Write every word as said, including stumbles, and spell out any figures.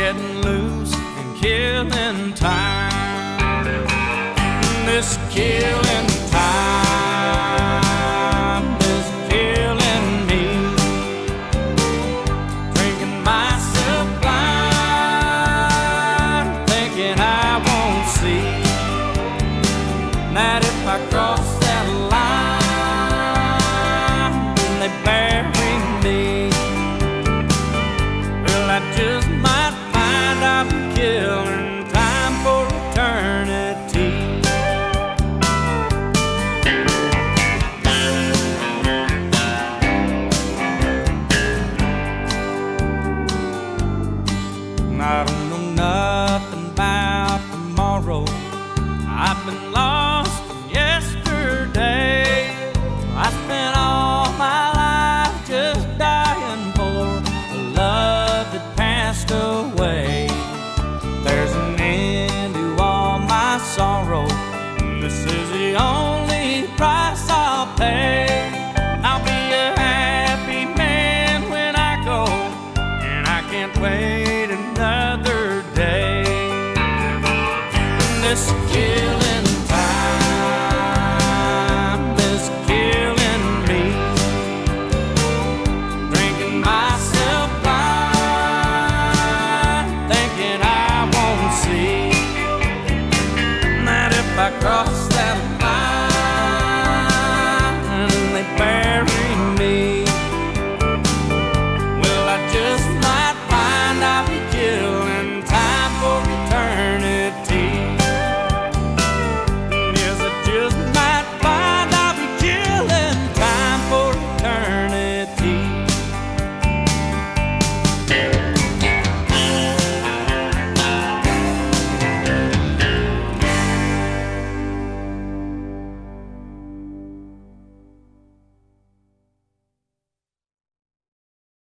getting loose and killing time. This killing time is killing me. Drinking myself blind, thinking I won't see that if I cross that line, then they bury me. Well, I just might find I'm killing time for eternity. I don't know nothing about tomorrow. I've been lost in yesterday. I spent all my life just dying for a love that passed away. There's an end to all my sorrow, and this is the only price I'll pay. I'll be a happy man when I go, and I can't wait another day. This killing time is killing me. Drinking myself blind, thinking I won't see that if I cross that line,